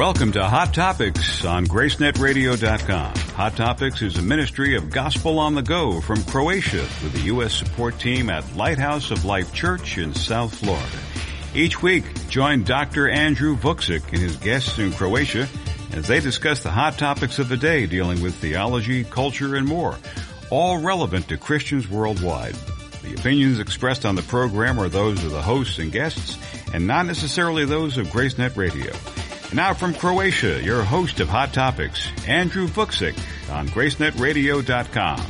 Welcome to Hot Topics on GraceNetRadio.com. Hot Topics is a ministry of Gospel on the Go from Croatia with the U.S. support team at Lighthouse of Life Church in South Florida. Each week, join Dr. Andrew Vucic and his guests in Croatia as they discuss the hot topics of the day dealing with theology, culture, and more, all relevant to Christians worldwide. The opinions expressed on the program are those of the hosts and guests and not necessarily those of GraceNet Radio. Now from Croatia, your host of Hot Topics, Andrew Vucic on GraceNetRadio.com.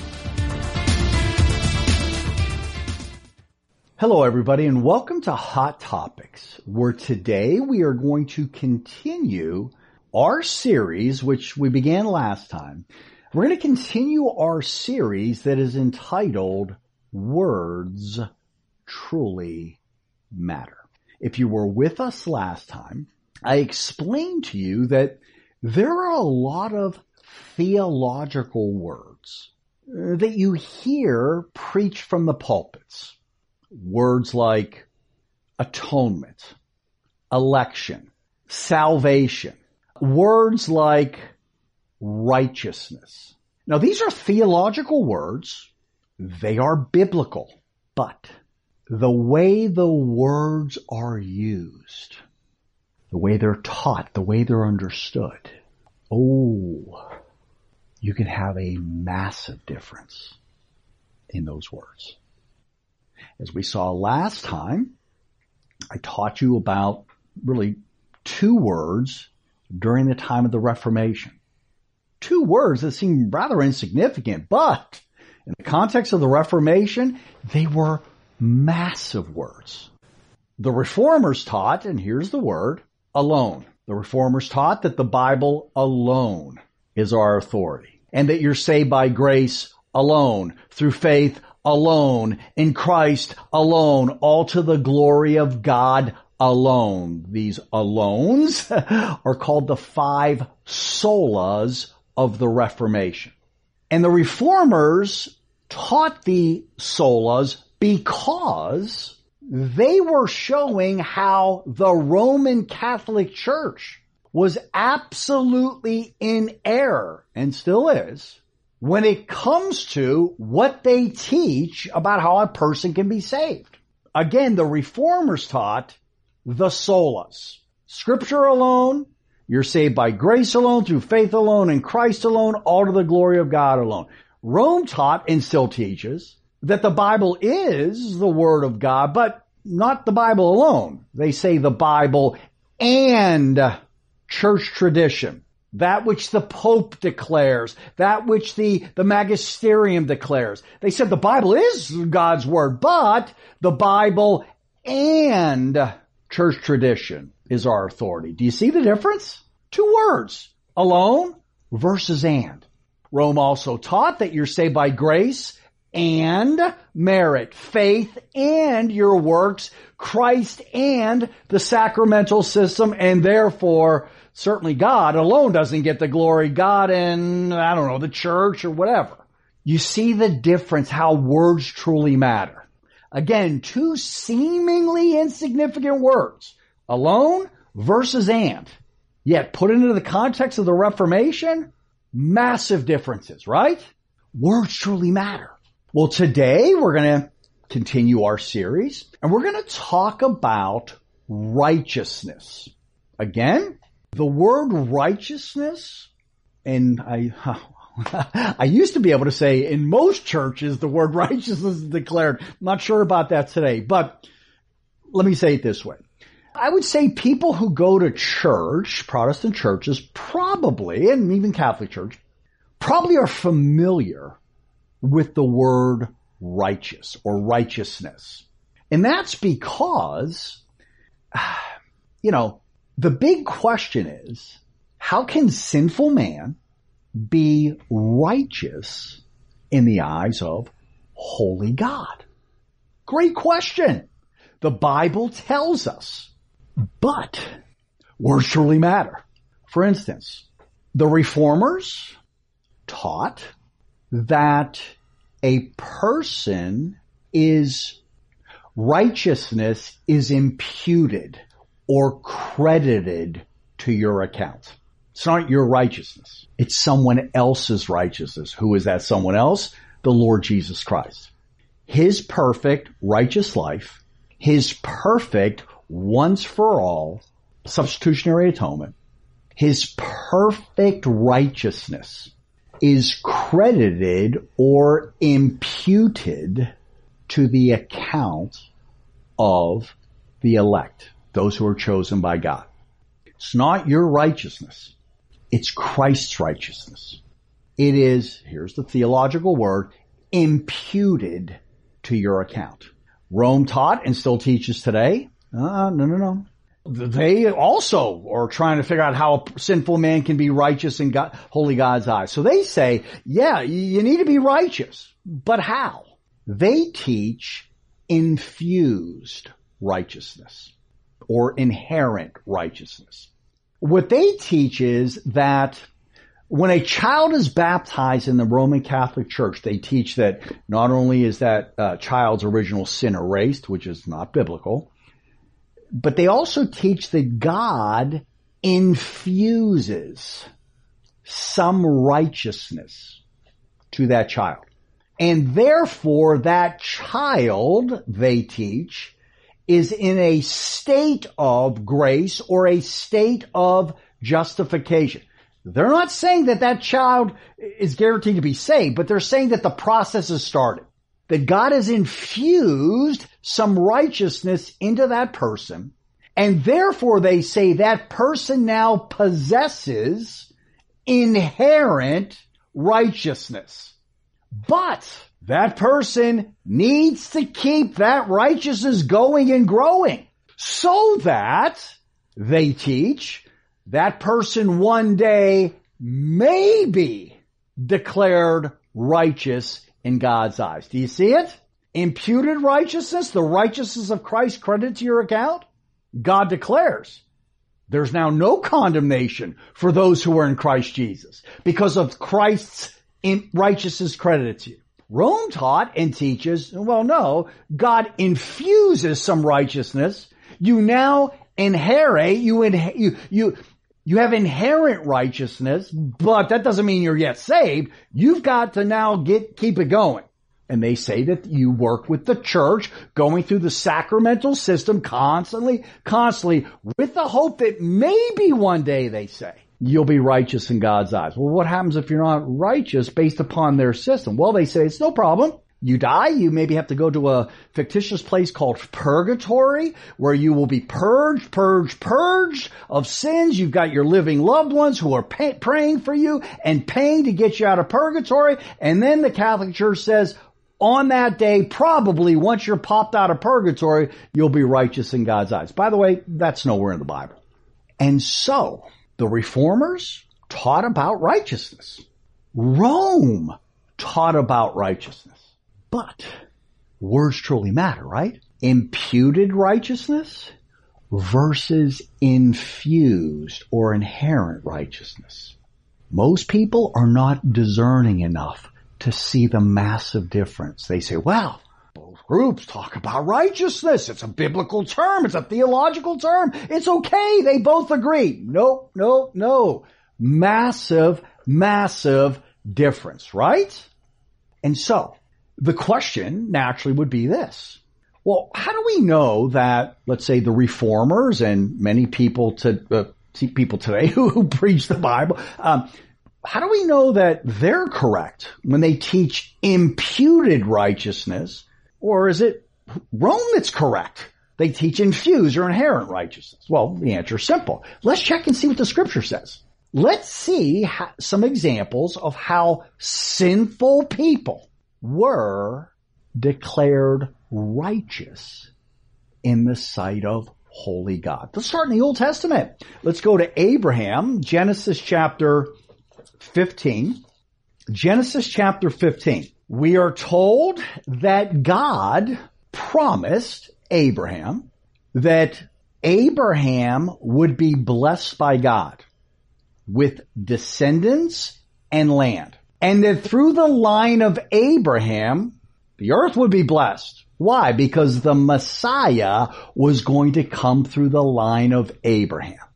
Hello, everybody, and welcome to Hot Topics, where today we are going to continue our series, which we began last time. We're going to continue our series that is entitled Words Truly Matter. If you were with us last time, I explained to you that there are a lot of theological words that you hear preached from the pulpits. Words like atonement, election, salvation. Words like righteousness. Now, these are theological words. They are biblical. But the way the words are used, the way they're taught, the way they're understood, you can have a massive difference in those words. As we saw last time, I taught you about really two words during the time of the Reformation. Two words that seem rather insignificant, but in the context of the Reformation, they were massive words. The Reformers taught, and here's the word, alone. The Reformers taught that the Bible alone is our authority, and that you're saved by grace alone, through faith alone, in Christ alone, all to the glory of God alone. These alones are called the five solas of the Reformation. And the Reformers taught the solas because they were showing how the Roman Catholic Church was absolutely in error, and still is, when it comes to what they teach about how a person can be saved. Again, the Reformers taught the solas. Scripture alone, you're saved by grace alone, through faith alone, in Christ alone, all to the glory of God alone. Rome taught, and still teaches, that the Bible is the Word of God, but not the Bible alone. They say the Bible and church tradition. That which the Pope declares, that which the magisterium declares. They said the Bible is God's Word, but the Bible and church tradition is our authority. Do you see the difference? Two words, alone versus and. Rome also taught that you're saved by grace and merit, faith and your works, Christ and the sacramental system, and therefore, certainly God alone doesn't get the glory. God and, the church or whatever. You see the difference, how words truly matter. Again, two seemingly insignificant words, alone versus and. Yet put into the context of the Reformation, massive differences, right? Words truly matter. Well, today we're going to continue our series, and we're going to talk about righteousness. Again, the word righteousness, and I used to be able to say in most churches the word righteousness is declared. I'm not sure about that today, but let me say it this way. I would say people who go to church, Protestant churches, probably, and even Catholic Church, probably are familiar with the word righteous or righteousness. And that's because, the big question is, how can sinful man be righteous in the eyes of holy God? Great question. The Bible tells us, but words truly matter. For instance, the Reformers taught that a person righteousness is imputed or credited to your account. It's not your righteousness. It's someone else's righteousness. Who is that someone else? The Lord Jesus Christ. His perfect righteous life, his perfect once for all substitutionary atonement, his perfect righteousness is credited or imputed to the account of the elect, those who are chosen by God. It's not your righteousness. It's Christ's righteousness. It is, here's the theological word, imputed to your account. Rome taught and still teaches today. No. They also are trying to figure out how a sinful man can be righteous in God, holy God's eyes. So they say, yeah, you need to be righteous. But how? They teach infused righteousness or inherent righteousness. What they teach is that when a child is baptized in the Roman Catholic Church, they teach that not only is that child's original sin erased, which is not biblical, but they also teach that God infuses some righteousness to that child. And therefore that child, they teach, is in a state of grace or a state of justification. They're not saying that that child is guaranteed to be saved, but they're saying that the process has started. That God has infused some righteousness into that person, and therefore they say that person now possesses inherent righteousness. But that person needs to keep that righteousness going and growing so that, they teach, that person one day may be declared righteous in God's eyes. Do you see it? Imputed righteousness, the righteousness of Christ credited to your account. God declares there's now no condemnation for those who are in Christ Jesus because of Christ's righteousness credited to you. Rome taught and teaches, well, no, God infuses some righteousness. You now inherit, you have inherent righteousness, but that doesn't mean you're yet saved. You've got to now keep it going. And they say that you work with the church, going through the sacramental system constantly, with the hope that maybe one day, they say, you'll be righteous in God's eyes. Well, what happens if you're not righteous based upon their system? Well, they say it's no problem. You die, you maybe have to go to a fictitious place called purgatory, where you will be purged of sins. You've got your living loved ones who are praying for you and paying to get you out of purgatory. And then the Catholic Church says, on that day, probably once you're popped out of purgatory, you'll be righteous in God's eyes. By the way, that's nowhere in the Bible. And so, the Reformers taught about righteousness. Rome taught about righteousness. But words truly matter, right? Imputed righteousness versus infused or inherent righteousness. Most people are not discerning enough to see the massive difference. They say, well, both groups talk about righteousness. It's a biblical term. It's a theological term. It's okay. They both agree. No. Massive difference, right? And so, the question naturally would be this. Well, how do we know that, let's say, the Reformers and many people today who preach the Bible, how do we know that they're correct when they teach imputed righteousness? Or is it Rome that's correct? They teach infused or inherent righteousness. Well, the answer is simple. Let's check and see what the scripture says. Let's see some examples of how sinful people were declared righteous in the sight of holy God. Let's start in the Old Testament. Let's go to Abraham, Genesis chapter 15. Genesis chapter 15. We are told that God promised Abraham that Abraham would be blessed by God with descendants and land. And that through the line of Abraham, the earth would be blessed. Why? Because the Messiah was going to come through the line of Abraham.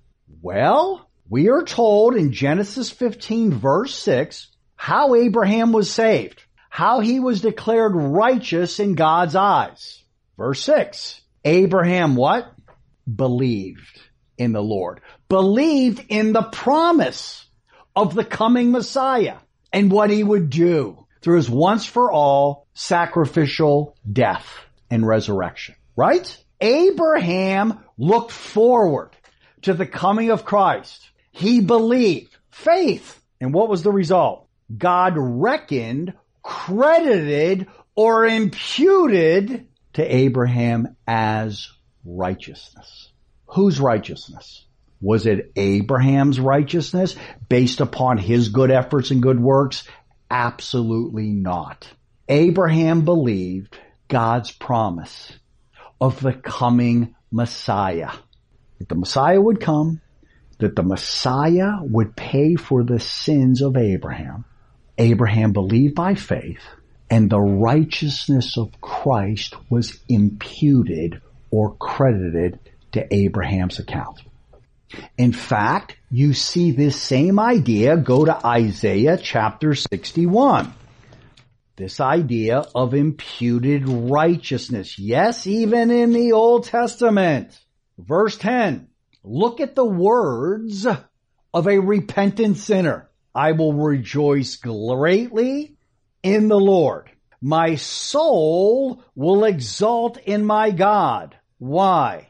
Well, we are told in Genesis 15 verse 6 how Abraham was saved, how he was declared righteous in God's eyes. Verse 6, Abraham what? Believed in the Lord. Believed in the promise of the coming Messiah and what he would do through his once for all sacrificial death and resurrection. Right? Abraham looked forward to the coming of Christ. He believed. Faith. And what was the result? God reckoned, credited, or imputed to Abraham as righteousness. Whose righteousness? Was it Abraham's righteousness based upon his good efforts and good works? Absolutely not. Abraham believed God's promise of the coming Messiah. That the Messiah would come, that the Messiah would pay for the sins of Abraham. Abraham believed by faith, and the righteousness of Christ was imputed or credited to Abraham's account. In fact, you see this same idea go to Isaiah chapter 61. This idea of imputed righteousness. Yes, even in the Old Testament. Verse 10. Look at the words of a repentant sinner. I will rejoice greatly in the Lord. My soul will exult in my God. Why?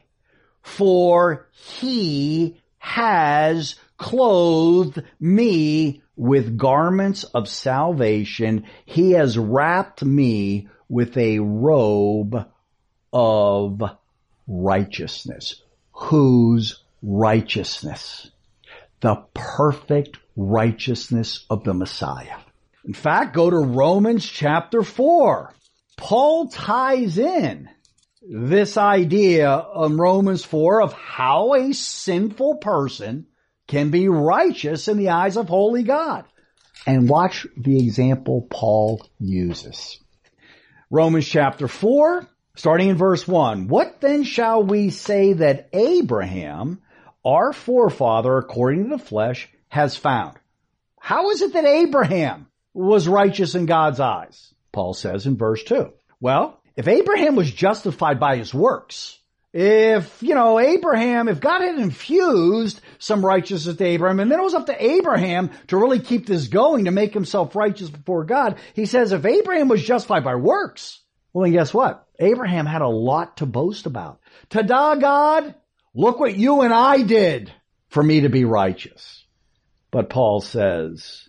For he has clothed me with garments of salvation. He has wrapped me with a robe of righteousness. Whose righteousness? The perfect righteousness of the Messiah. In fact, go to Romans chapter 4. Paul ties in this idea in Romans 4 of how a sinful person can be righteous in the eyes of holy God. And watch the example Paul uses. Romans chapter 4, starting in verse 1. What then shall we say that Abraham, our forefather according to the flesh, has found? How is it that Abraham was righteous in God's eyes? Paul says in verse 2. Well, if Abraham was justified by his works, if God had infused some righteousness to Abraham, and then it was up to Abraham to really keep this going to make himself righteous before God, he says if Abraham was justified by works, well then guess what? Abraham had a lot to boast about. Ta-da, God! Look what you and I did for me to be righteous. But Paul says,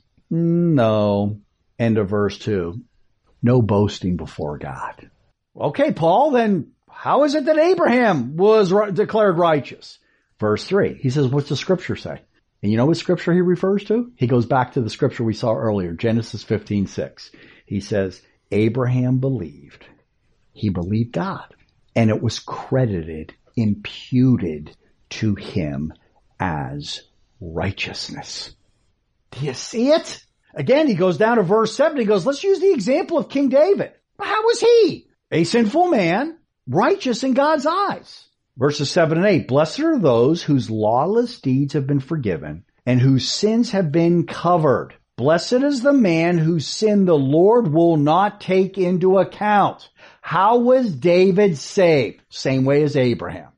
no. End of verse 2. No boasting before God. Okay, Paul, then how is it that Abraham was declared righteous? Verse 3, he says, what's the scripture say? And you know what scripture he refers to? He goes back to the scripture we saw earlier, Genesis 15:6. He says, Abraham believed. He believed God. And it was credited, imputed to him as righteousness. Do you see it? Again, he goes down to verse 7. He goes, let's use the example of King David. How was he? A sinful man, righteous in God's eyes. Verses 7 and 8, blessed are those whose lawless deeds have been forgiven and whose sins have been covered. Blessed is the man whose sin the Lord will not take into account. How was David saved? Same way as Abraham.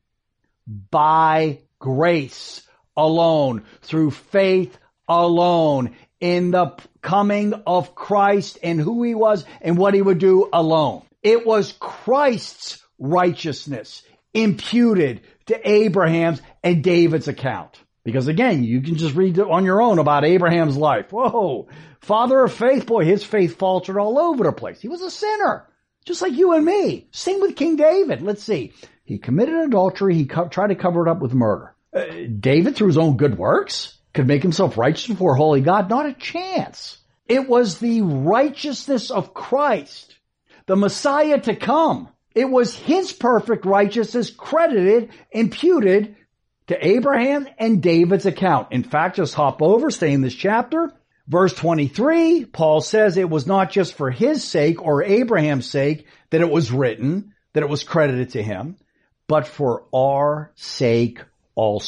By grace alone, through faith alone, in the coming of Christ and who he was and what he would do alone. It was Christ's righteousness imputed to Abraham's and David's account. Because again, you can just read on your own about Abraham's life. Whoa, father of faith, boy, his faith faltered all over the place. He was a sinner, just like you and me. Same with King David. Let's see. He committed adultery. He tried to cover it up with murder. David, through his own good works, could make himself righteous before holy God. Not a chance. It was the righteousness of Christ, the Messiah to come. It was his perfect righteousness credited, imputed to Abraham and David's account. In fact, just hop over, stay in this chapter. Verse 23, Paul says it was not just for his sake or Abraham's sake that it was written, that it was credited to him, but for our sake also.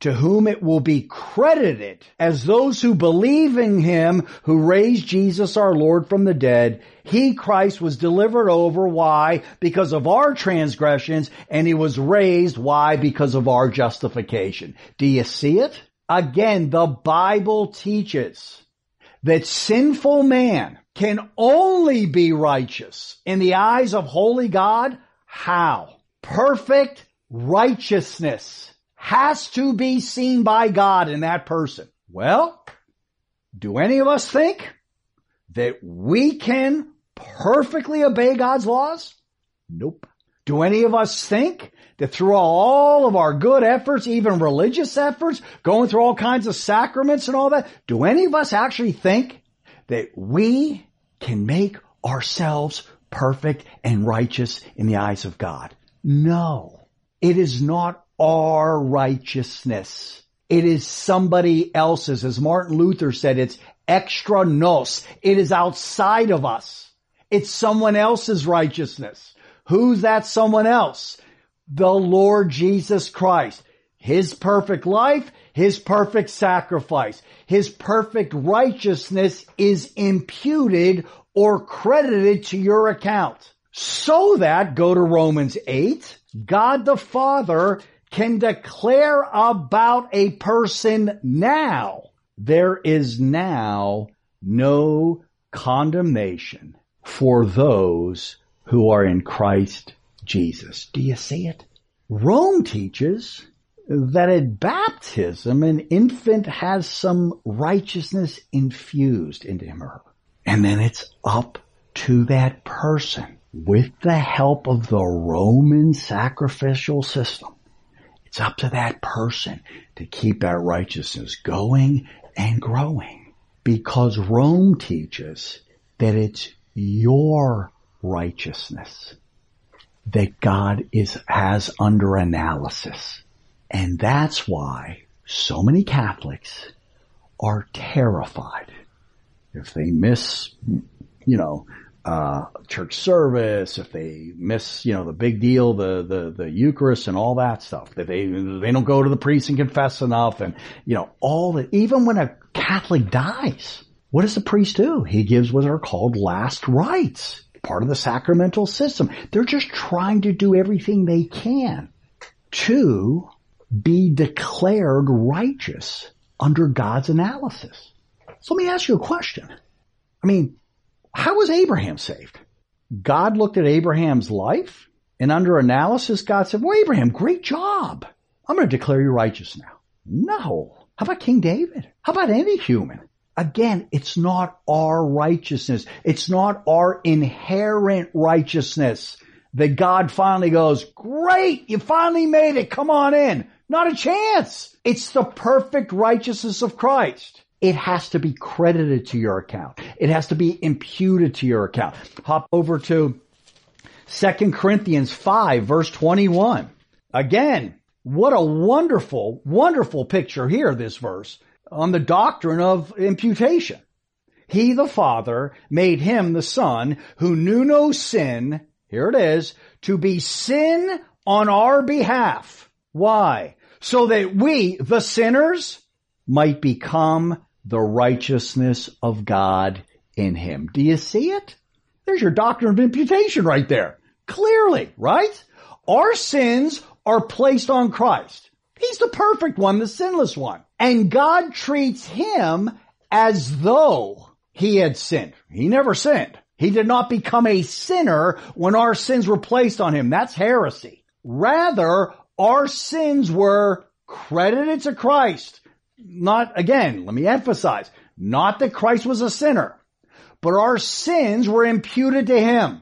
to whom it will be credited as those who believe in him who raised Jesus our Lord from the dead. He, Christ, was delivered over. Why? Because of our transgressions, and he was raised. Why? Because of our justification. Do you see it? Again, the Bible teaches that sinful man can only be righteous in the eyes of holy God. How? Perfect righteousness has to be seen by God in that person. Well, do any of us think that we can perfectly obey God's laws? Nope. Do any of us think that through all of our good efforts, even religious efforts, going through all kinds of sacraments and all that, do any of us actually think that we can make ourselves perfect and righteous in the eyes of God? No. It is not our righteousness. It is somebody else's. As Martin Luther said, it's extra nos. It is outside of us. It's someone else's righteousness. Who's that someone else? The Lord Jesus Christ. His perfect life, his perfect sacrifice, his perfect righteousness is imputed or credited to your account. So that, go to Romans 8, God the Father can declare about a person now, there is now no condemnation for those who are in Christ Jesus. Do you see it? Rome teaches that at baptism, an infant has some righteousness infused into him or her. And then it's up to that person, with the help of the Roman sacrificial system, it's up to that person to keep that righteousness going and growing. Because Rome teaches that it's your righteousness that God has under analysis. And that's why so many Catholics are terrified if they miss, church service, if they miss, the big deal, the Eucharist and all that stuff, that they don't go to the priest and confess enough, and, all that. Even when a Catholic dies, what does the priest do? He gives what are called last rites, part of the sacramental system. They're just trying to do everything they can to be declared righteous under God's analysis. So let me ask you a question. How was Abraham saved? God looked at Abraham's life, and under analysis, God said, well, Abraham, great job. I'm going to declare you righteous now. No. How about King David? How about any human? Again, it's not our righteousness. It's not our inherent righteousness that God finally goes, great, you finally made it. Come on in. Not a chance. It's the perfect righteousness of Christ. It has to be credited to your account. It has to be imputed to your account. Hop over to 2 Corinthians 5, verse 21. Again, what a wonderful, wonderful picture here, this verse, on the doctrine of imputation. He, the Father, made him, the Son, who knew no sin, here it is, to be sin on our behalf. Why? So that we, the sinners, might become the righteousness of God in him. Do you see it? There's your doctrine of imputation right there. Clearly, right? Our sins are placed on Christ. He's the perfect one, the sinless one. And God treats him as though he had sinned. He never sinned. He did not become a sinner when our sins were placed on him. That's heresy. Rather, our sins were credited to Christ. Not, again, let me emphasize, not that Christ was a sinner, but our sins were imputed to him.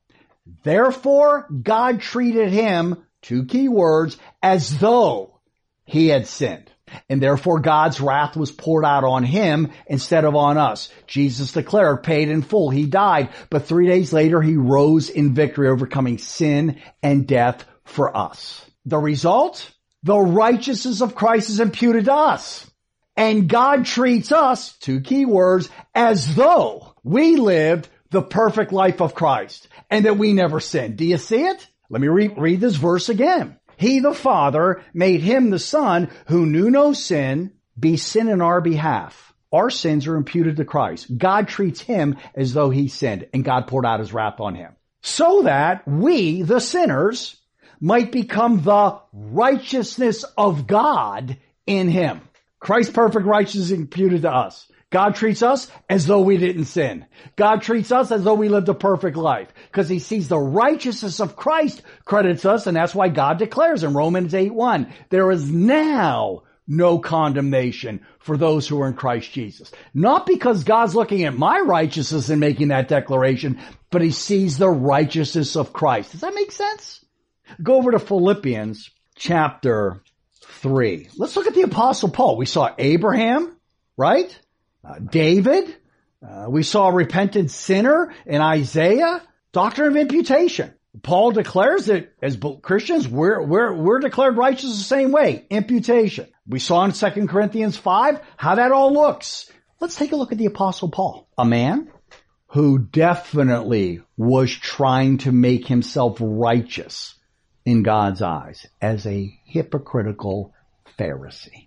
Therefore, God treated him, two key words, as though he had sinned. And therefore, God's wrath was poured out on him instead of on us. Jesus declared, paid in full. He died, but 3 days later, he rose in victory, overcoming sin and death for us. The result? The righteousness of Christ is imputed to us. And God treats us, two key words, as though we lived the perfect life of Christ and that we never sinned. Do you see it? Let me read this verse again. He, the Father, made him, the Son, who knew no sin, be sin in our behalf. Our sins are imputed to Christ. God treats him as though he sinned, and God poured out his wrath on him. So that we, the sinners, might become the righteousness of God in him. Christ's perfect righteousness is imputed to us. God treats us as though we didn't sin. God treats us as though we lived a perfect life because he sees the righteousness of Christ credits us, and that's why God declares in Romans 8:1, there is now no condemnation for those who are in Christ Jesus. Not because God's looking at my righteousness and making that declaration, but he sees the righteousness of Christ. Does that make sense? Go over to Philippians chapter 3. Let's look at the Apostle Paul. We saw Abraham, right? David. We saw a repentant sinner in Isaiah. Doctrine of imputation. Paul declares that as Christians, we're declared righteous the same way. Imputation. We saw in 2 Corinthians 5 how that all looks. Let's take a look at the Apostle Paul. A man who definitely was trying to make himself righteous in God's eyes as a hypocritical Pharisee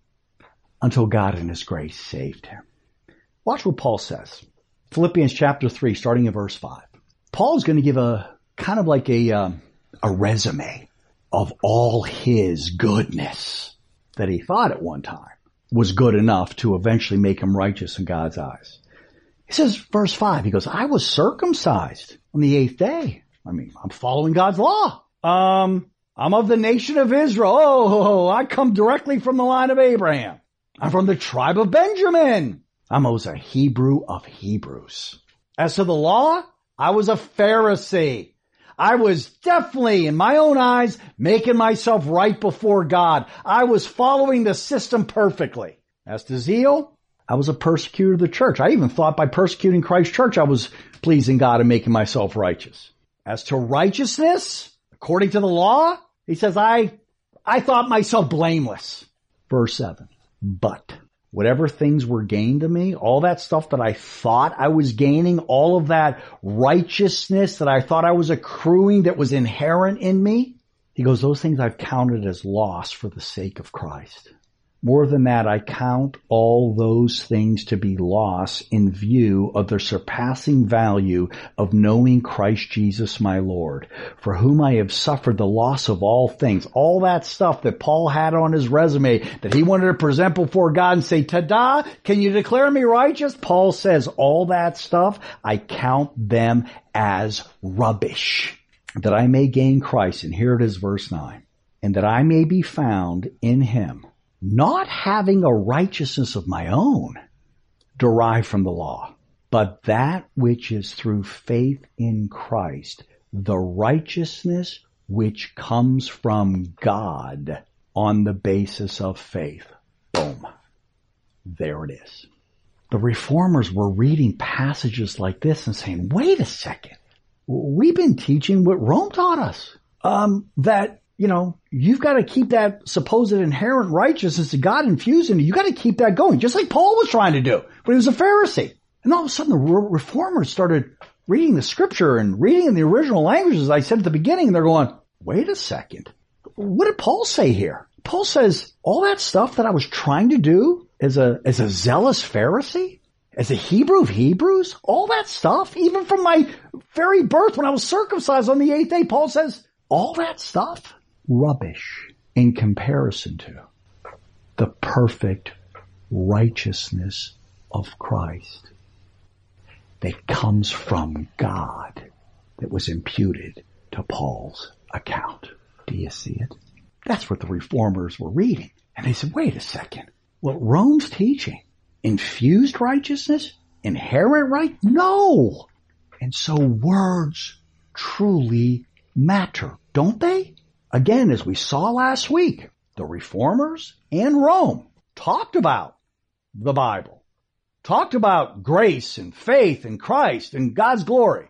until God in his grace saved him. Watch what Paul says. Philippians chapter 3, starting in verse 5. Paul is going to give a kind of like a resume of all his goodness that he thought at one time was good enough to eventually make him righteous in God's eyes. He says, verse 5, he goes, I was circumcised on the 8th day. I mean, I'm following God's law. I'm of the nation of Israel. Oh, I come directly from the line of Abraham. I'm from the tribe of Benjamin. I was a Hebrew of Hebrews. As to the law, I was a Pharisee. I was definitely, in my own eyes, making myself right before God. I was following the system perfectly. As to zeal, I was a persecutor of the church. I even thought by persecuting Christ's church, I was pleasing God and making myself righteous. As to righteousness, according to the law, he says, I thought myself blameless. Verse 7. But whatever things were gained to me, all that stuff that I thought I was gaining, all of that righteousness that I thought I was accruing that was inherent in me, he goes, those things I've counted as loss for the sake of Christ. More than that, I count all those things to be loss in view of the surpassing value of knowing Christ Jesus my Lord, for whom I have suffered the loss of all things. All that stuff that Paul had on his resume that he wanted to present before God and say, ta-da, can you declare me righteous? Paul says, all that stuff, I count them as rubbish, that I may gain Christ. And here it is, verse 9. And that I may be found in him, not having a righteousness of my own derived from the law, but that which is through faith in Christ, the righteousness which comes from God on the basis of faith. Boom. There it is. The reformers were reading passages like this and saying, wait a second. We've been teaching what Rome taught us. That you've got to keep that supposed inherent righteousness that God infused into you. You got to keep that going, just like Paul was trying to do when he was a Pharisee. And all of a sudden, the reformers started reading the scripture and reading in the original language, as I said at the beginning, and they're going, wait a second. What did Paul say here? Paul says, all that stuff that I was trying to do as a zealous Pharisee, as a Hebrew of Hebrews, all that stuff, even from my very birth when I was circumcised on the 8th day, Paul says, all that stuff, rubbish in comparison to the perfect righteousness of Christ that comes from God, that was imputed to Paul's account. Do you see it? That's what the reformers were reading. And they said, wait a second. What Rome's teaching, infused righteousness, inherent right? No. And so words truly matter, don't they? Again, as we saw last week, the reformers and Rome talked about the Bible, talked about grace and faith in Christ and God's glory.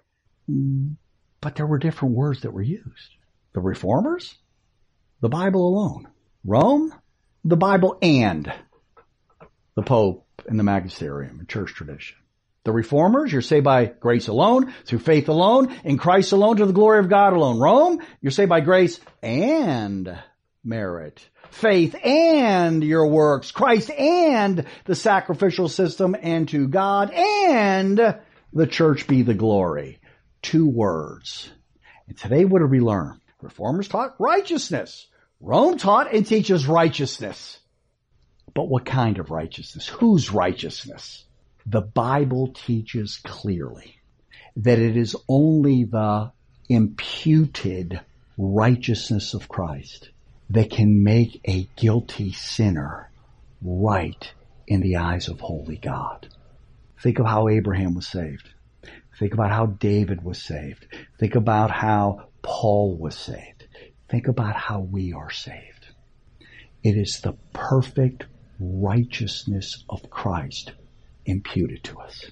But there were different words that were used. The reformers, the Bible alone. Rome, the Bible and the Pope and the magisterium and church tradition. The Reformers, you're saved by grace alone, through faith alone, in Christ alone, to the glory of God alone. Rome, you're saved by grace and merit. Faith and your works. Christ and the sacrificial system, and to God and the church be the glory. 2 words. And today what did we learn? Reformers taught righteousness. Rome taught and teaches righteousness. But what kind of righteousness? Whose righteousness? The Bible teaches clearly that it is only the imputed righteousness of Christ that can make a guilty sinner right in the eyes of holy God. Think of how Abraham was saved. Think about how David was saved. Think about how Paul was saved. Think about how we are saved. It is the perfect righteousness of Christ imputed to us.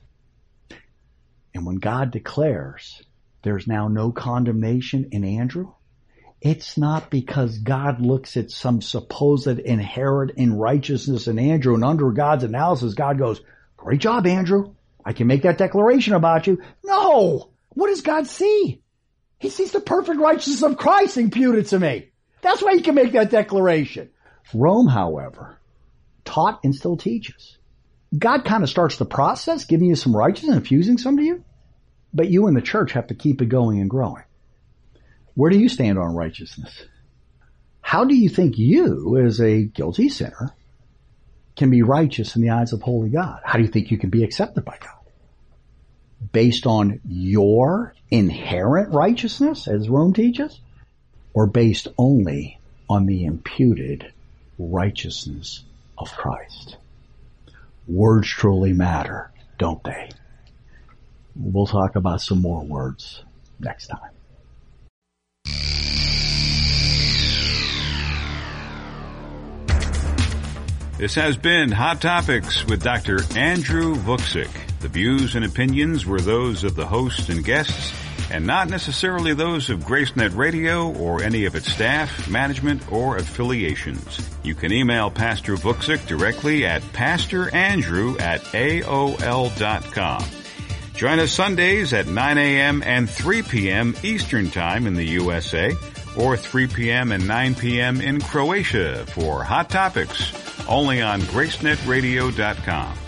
And when God declares there's now no condemnation in Andrew, it's not because God looks at some supposed inherent in righteousness in Andrew, and under God's analysis, God goes, great job, Andrew. I can make that declaration about you. No! What does God see? He sees the perfect righteousness of Christ imputed to me. That's why he can make that declaration. Rome, however, taught and still teaches. God kind of starts the process, giving you some righteousness, infusing some to you. But you and the church have to keep it going and growing. Where do you stand on righteousness? How do you think you, as a guilty sinner, can be righteous in the eyes of holy God? How do you think you can be accepted by God? Based on your inherent righteousness, as Rome teaches, or based only on the imputed righteousness of Christ? Words truly matter, don't they? We'll talk about some more words next time. This has been Hot Topics with Dr. Andrew Vucic. The views and opinions were those of the host and guests, and not necessarily those of GraceNet Radio or any of its staff, management, or affiliations. You can email Pastor Vucic directly at pastorandrew@aol.com. Join us Sundays at 9 a.m. and 3 p.m. Eastern Time in the USA, or 3 p.m. and 9 p.m. in Croatia for Hot Topics, only on GraceNetRadio.com.